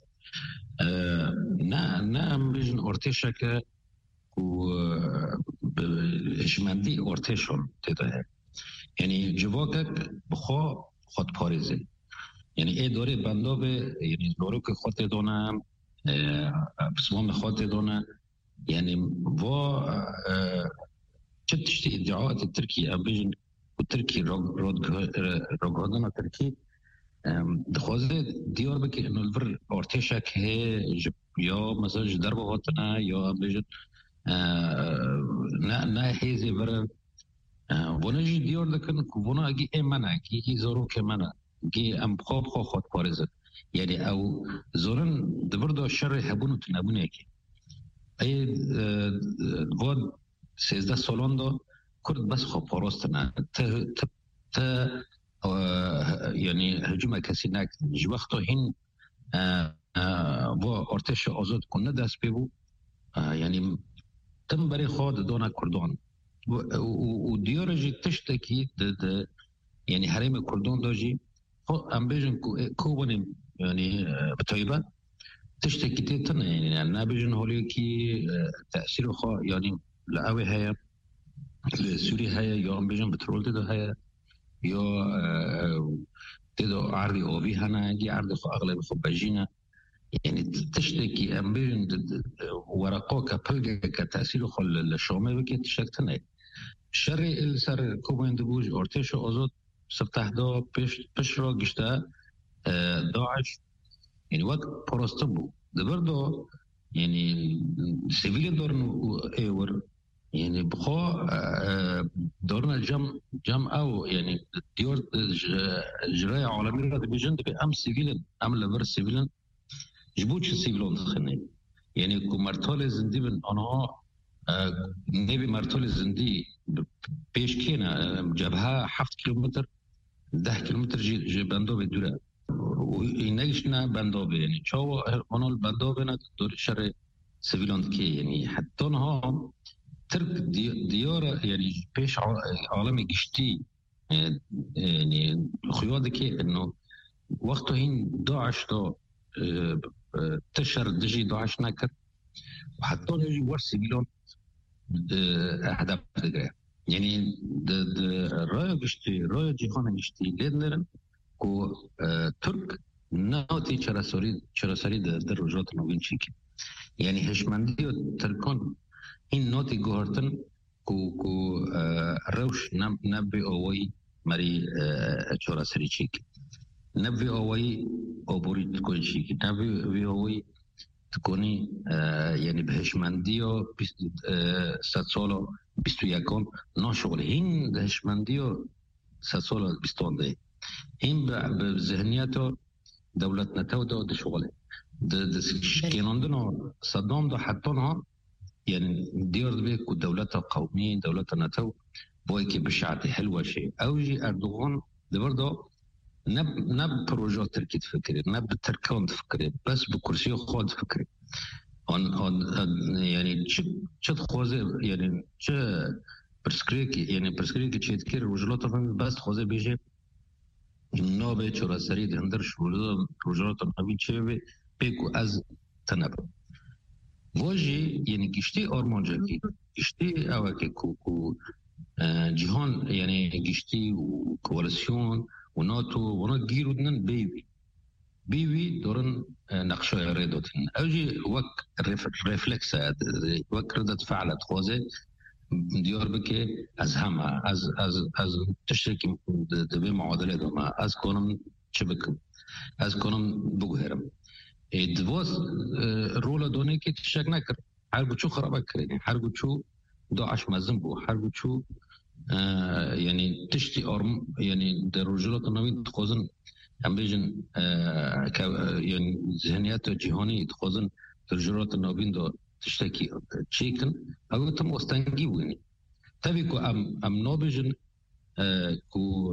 نه بیجن ارتشا که هشمندی ارتشان تده يعني جواكك بخوا خود پاريزه يعني اي دوري بندو به يعني لوروك خود دونه بسمام خود دونه يعني و تشتي ادعاءات التركي امبيجن والتركي روغودنا تركي دخوازه ديار بك انه الفر ارتشك هي يا مثلا ضربه وطنه يا امبيجن نا هيزي بر ونجي ديار لكن كونا اجي امنا كي زورو كمنا جي ام خوب خود پارزه يعني او زورن دبردو الشر هبون تنابونه كي اي بود 13 سالان دا كرد بس خوب پارستنا ت يعني هجوم کسی نک وقتا هین و ارتش آزاد کنه دست ببو يعني تم بري خود دونا كردان وديار جي تشتكي يعني حريم كردان داجي ام بيجن كوبن يعني بطيبه تشتكي تيتنا يعني نابجن هوليكي تاثير خو يعني لاوي هيا لسوريا هيا يا ام بيجن بترول تدو هيا يا تدو عرضي او في هنا دي عرض خو اغلب خو باجينا يعني تشتكي ام بيجن ورقوك بلغا تاثير خو للشومه بكي تشتكتنا شري السر كوبين دبوج ارتش آزاد سبتهدا پیش را گشته داعش يعني وقت پرسته بود دبردو يعني سيفيل دورن ايور يعني بخوا دورن جم او يعني ديور جراية عالمي را بيجن دبي ام سيفيل ام لبر سيفيل جبوش سيفيلون خنين يعني كمرتال زندي بن آنها نبي مرتول زندي پیش کینا جبهه 7 کیلومتر 10 کیلومتر جی بندو دوره و اینش نه بندو یعنی چاو اونال بندو نه دور شر سیویلند کی یعنی حتی اونها ترک دیار یعنی پیش عالم گشتی یعنی خیاد که انه وقت هین داعش تو تشر دجی داعش نکرد و حتی نجی ور سیویلند اهداف دقيقة يعني الرأي قشتي رأي جيخان قشتي ليدنرن كو ترك ناوتي شراسوري در رجوات نوين شيكي يعني هشمانديو تركون این نوتی گوهرتن کو روش نبی اوی مری چورا سری چیک نبی اوی اوبوری تکون چیک نبی اوی تکونی یعنی بهشمندیو 100 سالو 21 نه شغل این بهشمندیو 100 سالو 21 این به ذهنیتو دولتنا تو ده شغله ده كينوندنو صدام ده حطونها يعني ديار بيك ودولتها قومية دولتها نتو بويكي بشعتي حلوة شيء أوجي أردوغان ده برضه نب بروجات تركي تفكري نب تركون تفكري بس بكرسي خود تفكري يعني شد خوزي يعني شو برسكريكي تشيتكير وجلوتهم بس خوزي بيجي نوبه چورا سری دندر شورو روجات نبی چه بيكو از تنبه واجي يعني گشتی آرمانجاکی گشتی اوکی کو جهان يعني گشتی و کوالسیون و ناتو و نا گیرودنن بیوی دورن نقشه ریدوتن اوجی وک رفلکس وک ردت فعلت خوزه ديار بك از همه از تشريك دبي معادله دوما از کنم چه بکم از کنم بگوهرم دواز رولا دونه که تشک نکر هر چو خراب کردن هر چو داعش مزن بو هر چو يعني تشتي ارم يعني در رجلات نوین تخوزن هم بیجن يعني ذهنيات جهاني تخوزن رجلات نوین دو تشتكي تشيكن او تم استنجي ويني تبيكو ام نوبجن كو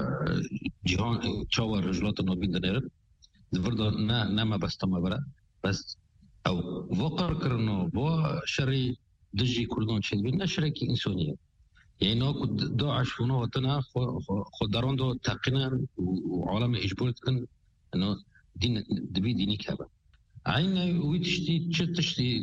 جهان تشاور رجلات النوبين دنيرن دفرض ما بس تم برا بس او وقر كرنو بو شري دجي كلون شيء بين شركي انسانيه يعني نو داعش فنو وطنا خدران دو تقنا وعالم اجبرتن انه دين دبي ديني كابا عين ويتشتي تشتي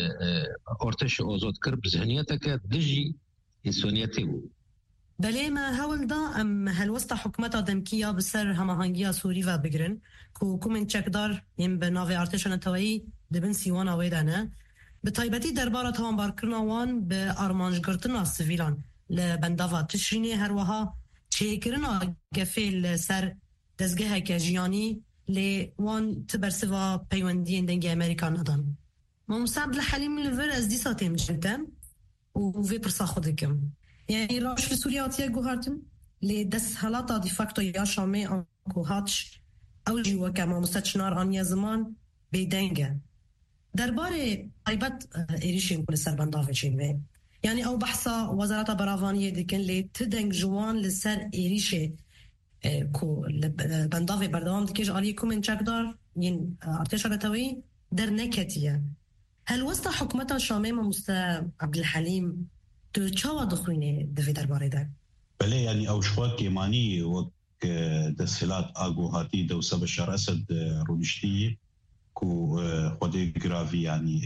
ارتش آزاد کرد بذهنیتك دجي انسانيته بله ما هول دا ام هلوستا حکومتا دمکیا بسر هماهنگیا سوری و بگرن کو من چکدار یم به ناوی ارتش نتوایی دبن سیوانا ویدانه به طایبتی دربارت همان بارکرنا وان به آرمانجگرتنا سویلان لبنداوا تشرینی هر وها چهکرنا گفیل سر دزگه که جیانی لی وان تبرسوا پیوندین دنگ امریکا ندان ما مصعب الحليم لفر از دیسا تیم جلتم و وی پرسا خودکم يعني راش في سوريا وتيا جوهرتن لدس حالاتا دي فاكتو يا شامي انكو هاتش او جيوا كما مستشنار انيا زمان بيدنگه درباره ايبت ايريشين كل سربندافه چينوي يعني او بحثا وزارة براغانية دي كان لي تدنگ جوان لسر ايريشه كو بندافه بردوام دكيش عليكم من چكدار ين ارتشا رتوي در نكتيه هل وسط حكومتا شامي مست عبد الحليم تو چاوا دخوینه دوی درباره ده؟ بله يعني او شواكي ماني وك دسلات آگو هاتی دو سب بشار اسد رونشتی كو خودي گرافي يعني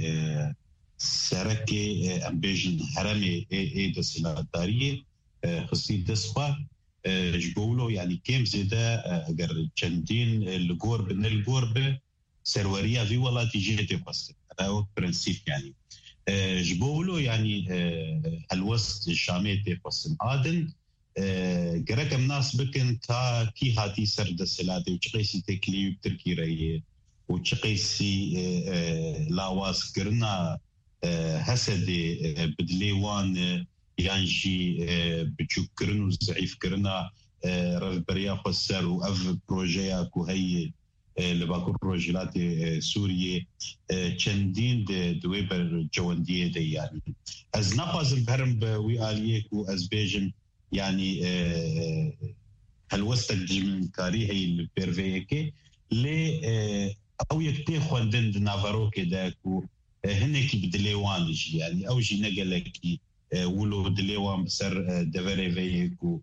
سركي امبيجن حرمي اي دسلات داريه خصي دسوا جبولو يعني كيم زيدا اگر چندين الغورب نلغورب سروريا في ولاتي جيتي بس هذا برنسيب يعني جبولو يعني الوسط الشامي تقسم عادن جركم ناس بكن تا كي هاتي سرد سلادي وشقيسي تكليب تركي رأيه وشقيسي لاواس كرنا هسدي بدليوان يانجي بتشكرن وزعيف كرنا رفبريا خسر وأف بروجياك وهي لباكور روجلات سوريا چندين دويبر جواندية دي يعني از نقاز البرم بوياليك واز بيجن يعني هالوستك جمن كاري هي البيرفيكي لي او يكتي خوندن نافارو كداكو هنكي بدليوان جي يعني او جي نقلكي ولو دليوان بسر دفري فيكو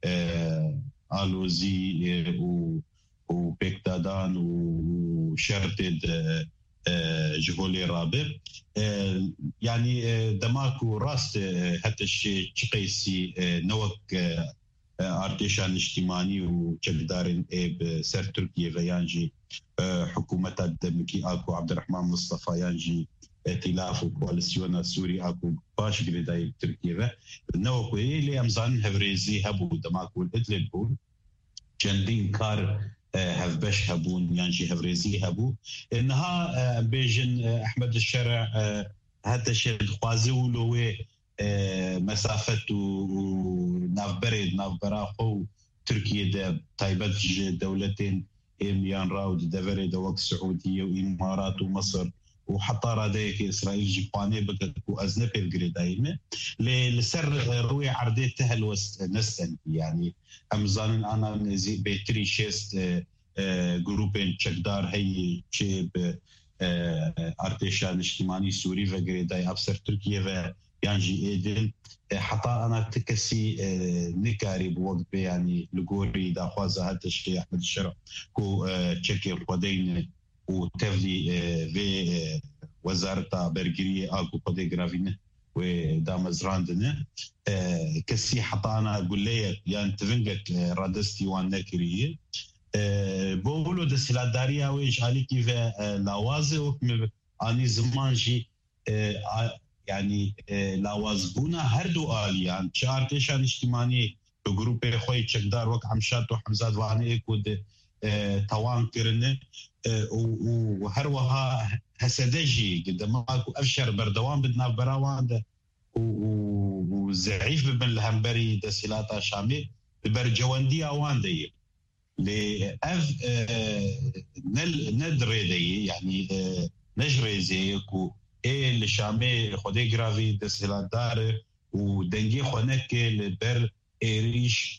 آلوزي وبيكتادان وشرطد جهولي رابع يعني دماكو راست حتى الشيء قيسي نوك ارتشان اجتماعي وشقدارين بسر تركيا فيانجي حكومة الدمكي اكو عبد الرحمن مصطفى يانجي ائتلاف وكواليسيون السوري اكو باش قريداي تركيا نوك اللي امزان هفريزي هبو دماكو الادلب بول جندين كار هفبش هبون يانجي هفريزي هبو انها بيجن احمد الشرع هذا الشيء خوازو لو مسافه ونافبريد نافبراخو تركيا ده تايبت دولتين يان راود دفريد وقت السعوديه وامارات ومصر وحتى راديك اسرائيل جيباني بكو ازنبي الجريدايمه لسر روي عرديتها الوست نسن يعني امزان انا نزي بيتري شيست جروبين تشكدار هي شيب ارتشان اجتماعي سوري وجريداي ابسر تركيا يانجي ايدن حتى انا تكسي نكاري بوقت يعني لغوري دا خوازا هذا الشيء احمد الشرع كو تشكي قدين وتفلي في وزارة برجرية أكو قدي جرافينه ودام زراندنا كسي حطانا أقول لي يعني تفنجك رادستي وان نكريه بقولوا دسلا داريا ويش عليك في لوازه وكم أني زمانجي يعني لوازبونا هردو آليان شارتشان اجتماعي بجروب خوي تشكدار وك عمشات وحمزات وعني كود توان كرنه وهروها هسدجي قدام اكو افشر بردوان بدنا براوان وزعيف بن الهمبري دسيلاتا شامي برجواندي اوان دي لاف ندري دي يعني نجري زيكو اللي شامي خدي جرافي دسيلاتار ودنجي خنك البر ايريش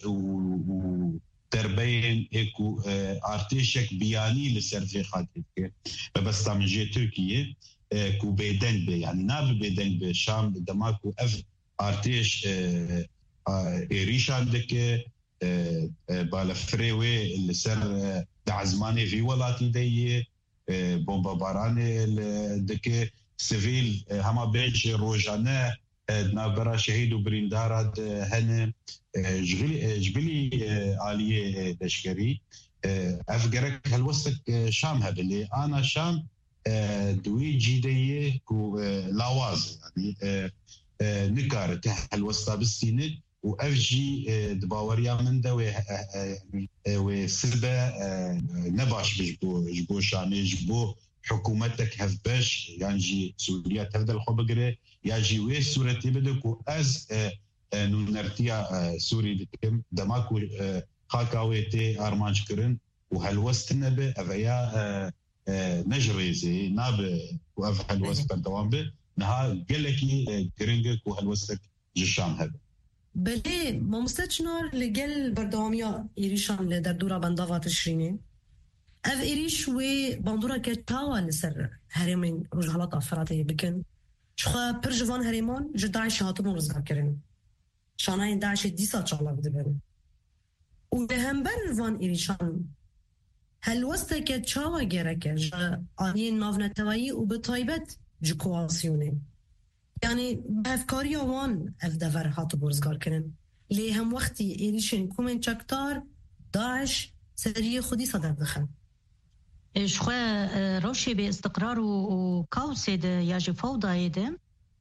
تربين اكو ارتشك بياني لسرفي خاطرك بس تامجي تركيا كو بيدن بي يعني ناب بيدن بي شام دماكو اف ارتش ايريش عندك بالفريوي اللي سر دعزماني في ولاتي دي بومبا باراني دك سيفيل هما بيج روجانا نابرا شهيد وبريندارات هن جبلي آلية لشكري أفكرك هالوسك شام هبلي أنا شام دوي جيدية كو لاواز يعني نكار هالوسطة بالسينة وأفجي دباوريا من ده وسبة نباش بجبو شامي جبو حكومتك هفباش يعني سوريا تفضل خبقري ياجي وي سورتي بدكو از نرتيا سوري دكم دماكو خاكاويتي ارمانج كرن وهالوست نبي افيا نجريزي ناب وف هالوست بردوان به نها قلكي كرنجك وهالوستك جشام هذا بلي ما مستشنار لقل بردواميا إيريشان لدردورا بندافة تشريني اف إيريش وبندورا كتاوا لسر هرمين رجالات أفراتي بكن شخوا برجوان هرمان جداعش هاتمون رزقا كرن شاناين داعش ديسا چالا بدبن ولهمبر وان إيريشان هالوستا كتاوا جركه جا آنين نافنتوائي وبطايبت جكواسيوني يعني بافكاري وان اف دفر هاتو رزقا كرن ليه هم وقتي إيريشن كومن چكتار داعش سرية خودي صدر دخل شخوا روشي باستقرار وكاوس ياجي فوضى يده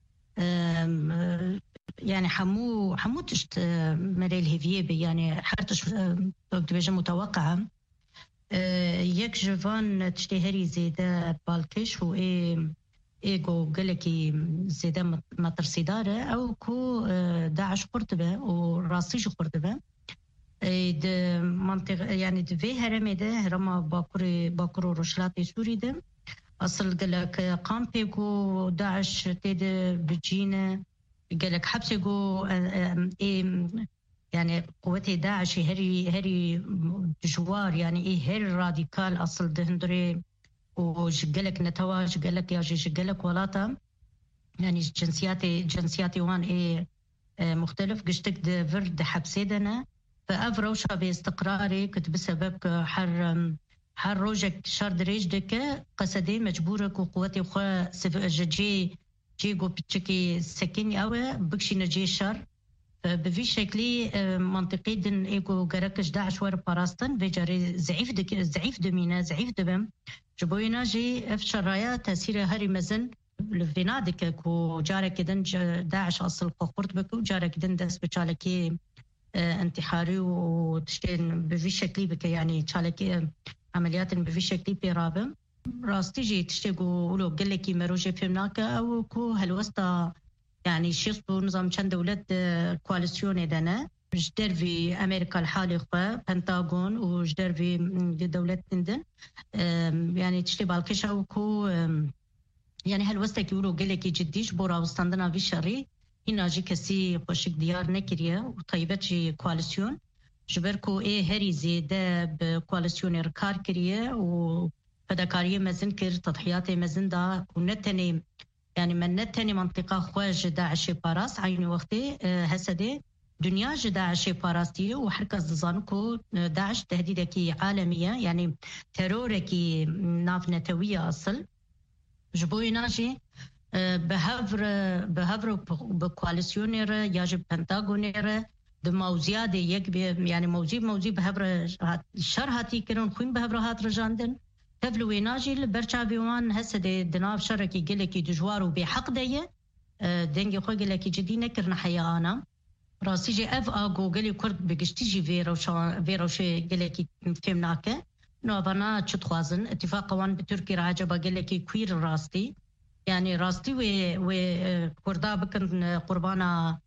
يعني حمو تشت مريل هيفيه يعني حرتش بجا متوقعة يك جوان تشتهري زيادة بالكش و ايجو قلكي زيادة مطرسيدارة او كو داعش قرطبة وراسيش قرطبة د منطقه يعني د في هرم ده هرم باكوري روشلاتي سوري ده اصل قالك قامبيكو داعش تد بجينا قالك حبسكو يعني قوتي داعش هري جوار يعني هري راديكال اصل دهندري وقالك نتواج قالك يا جي قالك ولاتا يعني جنسياتي وان مختلف قشتك د فرد حبسيدنا فأفروشها باستقراري كنت بسبب حر روجك شار دريج دكا قصدي مجبورك وقوتي وخا ججي جيجو بتشكي سكيني أو بكشي نجي شر بفي شكلي منطقي دن إيجو جركش داعش ور باراستن بجاري زعيف دمينا زعيف دبم جبوينا جي افشر رايا تأثير هاري مزن لفينادك كو جارك دن داعش أصل قرط بكو جارك دن دس بشالكي انتحاري وتشتين بفي شكلي بك يعني تشالكي عمليات بفي شكلي بيرابم راستي جي تشتيقو ولو قال لك مروجي فهمناك او كو هالوسطى يعني شيصبو نظام كان دولة كواليسيون دنا جدر في امريكا الحالي خو بنتاغون وجدر في دولة لندن يعني تشتي بالكشا وكو يعني هالوسطى كيقولوا قال لك جديش بورا وستاندنا في شري هنا جي كسي خوشك ديار نكريا وطيبت جي كواليسيون جبركو هري زيادة بكواليسيون ركار كريا و فداكارية مزن كر تضحيات مزن دا ونتني يعني من نتني منطقة خواج داعش باراس عين وقتي هسدي دنيا داعش باراستي وحركة زانكو داعش تهديدكي عالمية يعني تروركي ناف نتوية أصل جبوي ناجي بهفر بكواليسيونير يجب بنتاغونير دموزيادة يك يعني موزي بهفر الشر هاتي كرون خوين بهفر هات رجاندن تفلوي ناجي برشافيوان هسه دناف شركي قلكي دجوار وبحق ديه دنجي خو قلكي جدي نكرنا حيا انا راسي جي اف اغو قلي كرد بقشتيجي فيروشي قلكي فهمناك نو بنا تشتخوازن اتفاق وان بتركي راجبه قلكي كوير راستي يعني راستي و كردا بكن قربانا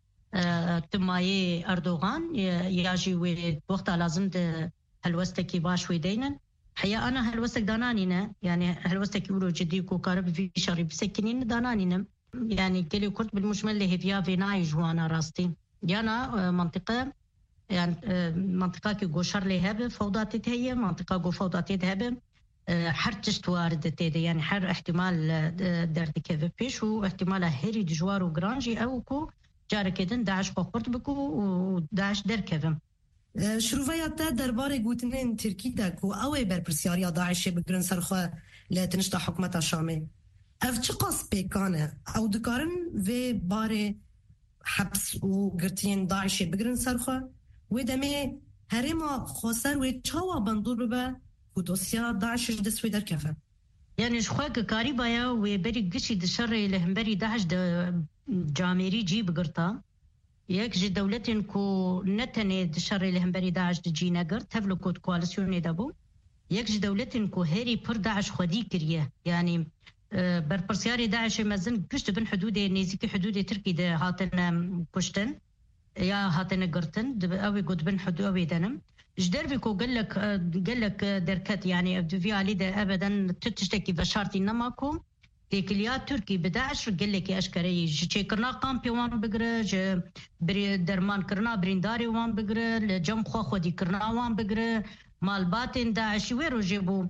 تماي اردوغان ياجي وقتها لازم هالوستكي باش ويدينن حيا أنا هالوسك دانانينا يعني هالوسك يقولوا جدي كوكارب في شري بسكنين دانانينا يعني كلي كرت بالمجمل اللي هي في ناي جوانا راستي يانا منطقة يعني منطقة كي جوشر لي هبه فوضات هي منطقة جو فوضات هبه حرتش توارد تيدي يعني حر احتمال درد كيف بيش واحتمال هيري جوار وجرانجي أو كو جاركدن داعش قرط بكو وداعش دركفم شروفيا تا درباره گوتنین ترکی دا کو اوه برپرسیاریا داعش بگرن سرخوا لتنشتا حکمت شامه اف چه قاس پیکانه او دکارن و باره حبس و گرتین داعش بگرن سرخوا و دمه هرما خسر و چاوا بندور ببا و دوسیا داعش دسوی در کفه يعني شخواك كاري بايا وبري قشي دشر لهمبري داعش جاميري جي بقرطا يك جي دولتين كو نتني دشر لهمبري داعش دجي نقر تفلو كواليسيوني دابو يك جي دولتين كو هيري پر داعش خودي كريه يعني برپرسياري داعش مزن كشت بن حدود نيزيكي حدود تركي ده هاتن كشتن يا هاتن قرتن اوي قد بن حدود اوي دنم جدر كو قال لك دركت يعني في علي ده ابدا تشتكي بشارتي نماكم تيكليات تركي بداعش قال لك اشكري جي كرنا قامبي وان بقرا بري درمان كرنا برينداري وان بقرا جم خو دي كرنا وان بقرا مال باطن داعش ويرو جيبو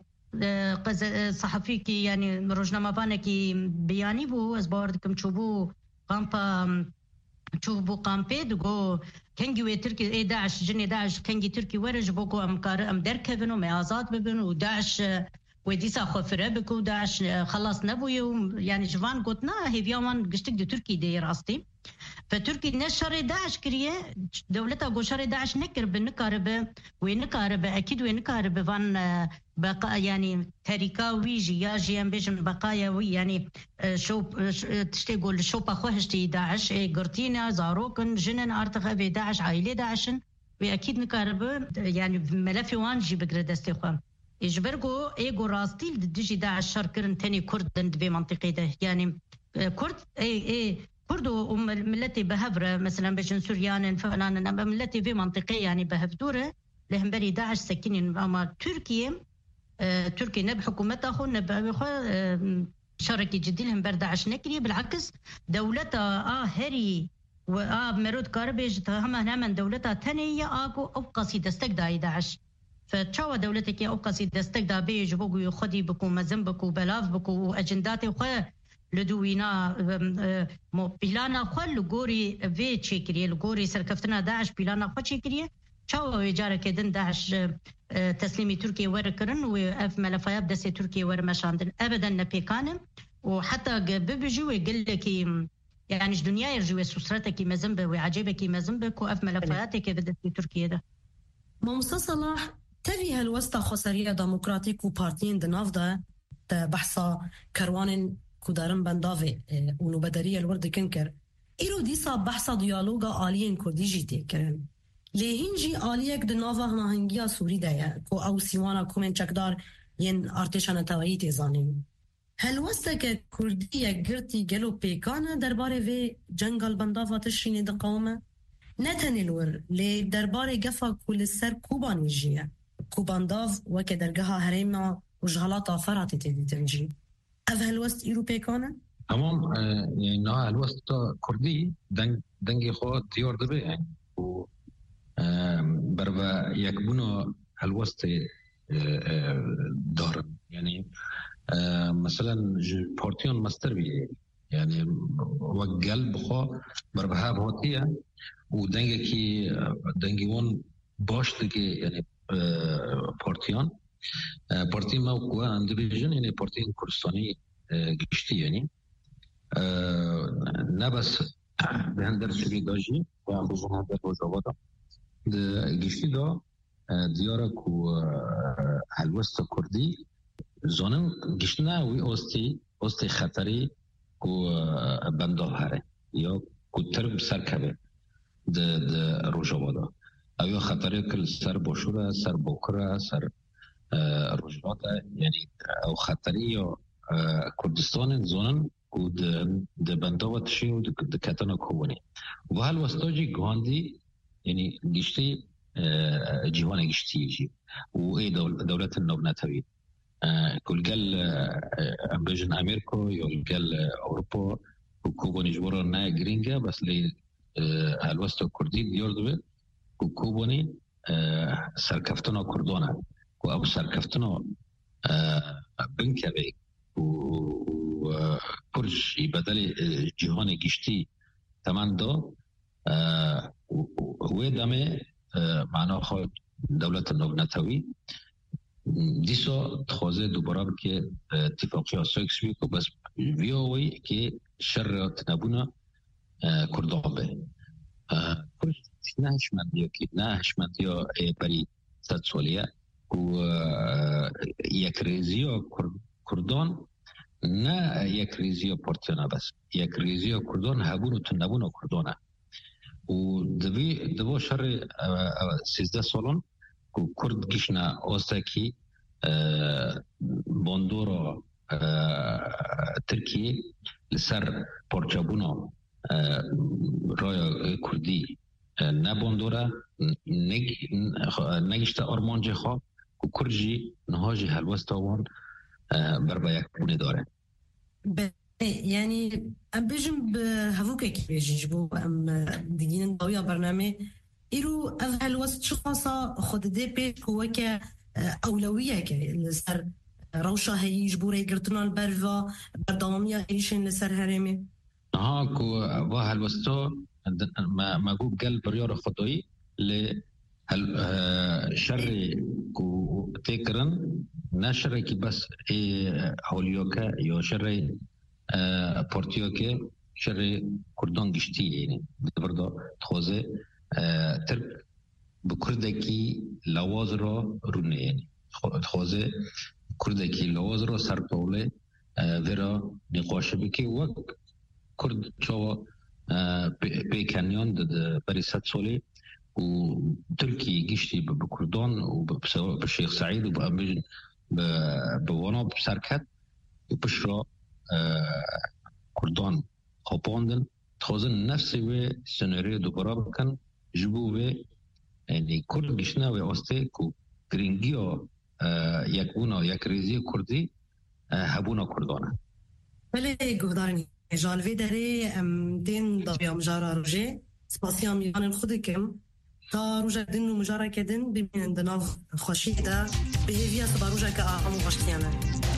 صحفيكي يعني روجنامه بانكي بياني بو ازباردكم تشوفو قامبا تشوفو قامبي دغو كنجي وتركي اي داعش جني داعش كنجي تركي ورج بوكو ام دركبنو ما ازاد ببنو وداعش وديسا خفره بكو داعش خلص نبوي يعني جوان قلتنا هي بيوان قشتك دي تركي دي راستي فتركي نشر داعش كريه دولتها قشر داعش نكرب نكارب وينكارب اكيد وينكارب فان بقى يعني تركا ويجي يا جيم بيجن بقايا وي يعني شو تشتغل شو بخوهشتي داعش قرتينا زاروكن جنن ارتخ في داعش عائله داعش واكيد نكارب يعني ملف وانجي بقردستي خو إجبرجو إيجو راستيل دجي داعش شركرن تاني كردن في منطقة ده يعني كرد أي كردو ملتي بهفرة مثلا بجن سوريان فلان أما ملتي في منطقة يعني بهفدورة لهم بري داعش سكينين أما تركيا نب حكومتها خو نب شركة جدي لهم بر داعش نكري بالعكس دولتها هري مرود كاربيج هم دولتها تانية أو قصيدة استقداي داعش فتشاو دولتك او قصي دستك دا بيج بوغو خدي بكو مزن بكو بلاف بكو اجنداتي خو لدوينا مو بلانا خو لغوري في تشيكري لغوري سركفتنا داعش بلانا خو تشيكري تشاو وجاره كدن داعش تسليمي تركيا وركرن واف ملفيات دسي تركيا ورمشاندن ابدا نبيكان وحتى ببجوا يقول لك يعني الدنيا يرجوا سسرتك مزنبه وعجبك مزنبك وأف ملفاتك بدت في تركيا ده ممسا صلاح تبي هالوسطى خسرية ديمقراطيك وبارتين دنافدا بحثا كروان كودارن بندافي ونبدرية الورد كنكر إيرو ديسا بحثا ديالوغا آليين كردي جيتي كرن لهنجي آليك دنافا هنگيا سوري دايا كو أو سيوانا كومن چكدار ين ارتشان تاويتي زانين هالوسطى كردية قرتي قلو بيكانا درباري في جنگل بندافا تشريني دقاومة نتنلور لی درباره گفا کل سر کوبانی جیه کوبانداف وکه درگاه هریما و جهالاتا فراتی تیدی تنجی اوه هلوست ایروپی کانه؟ تمام يعني نوع الوسط كردي دنجي خو ديور دبي يعني و بربا يكبونو الوسط دار يعني مثلا بورتيون ماستر بي يعني وقلب خو بربها بهوتيه ودنگی وان باش دیگه یعنی پارتی ما قوه اندیویژن یعنی پارتی کردستانی گشتی یعنی نه بس به هندر سوری داجی و هم بزن هندر روزاوا دا گشتی دا دیاره که هلوست کردی زانن گشتنه وی اوستی خطری که بنده هره یا که ترب سرکبه د روجاوا دا اویا خطرې کل سر بوشوره سر بوکره سر روجاوا یعنی او خطرې یا کردستان زونن و د بنداوت شی و د کتن کوونی و هل وستاجی گاندی یعنی گشتی جیوان گشتی جی و ای دولت النوبنتوی کل گل امبیجن امریکا یا گل اوروپا و کوبانی جورا نه گرینگه بس لی هلوست کردی دیار دوه که کوبانی سرکفتنا کردانه و او سرکفتنا بنکوه و پرشی بدل جهان گشتی تمام دا و دمه معنا خود دولت نوبنتوی دیسا تخوازه دوباره که اتفاقی آسایکس بی که بس ویاوی که شرط نبونه کردان به نه هشمندی ها بری 100 سالیه و یک ریزی ها کردان نه یک ریزی ها پارتیانه بس یک ریزی ها کردان هبون و تنبون ها کردانه و دو شر 13 سالان که کرد گشنه آسته که باندورا ترکیه لسر پارچابونا رای کردی نباندوره نگشته آرمانجه خواه و کرجی نهاجی هلوست آوان بربا یک بونه داره یعنی ام بجم به هفوکه که بیجیش بو ام دیگین داویا برنامه ایرو او هلوست چه خاصا خود ده پیش که اولویه که لسر روشا هیش بوره گرتنال بروا بردامیا هیشن لسر هرمه که واه هلوستا ما گو قلب ریار خدایی ل شر کو تکرن نه شر کی بس هولیوکا یا شر پورتیوکا شر کردان گشتی یعنی بردا خوازه ترک بکردکی لواز را رونه یعنی خوازه کردکی لواز را سرطوله ورا نقاش بکی وقت کرد چاوا پیکنیان بری 100 سالی و ترکی گشتی به کردان و به شیخ سعید و به وانا بسرکت و پشرا کردان خواباندن تخوازن نفسی و سنوری دوباره بکن جبو و یعنی کرد گشنه و آسته که گرینگی ها یک بونا یک ریزی کردی هبونا کردانه بله گودارنی جالوی داره دین دابیا مجارا روژه سپاسیام میوان خود کم تا روژه دین و مجارا کدین ببینن دناف خوشی ده به هیویا سبا روژه که آقام غشتیانه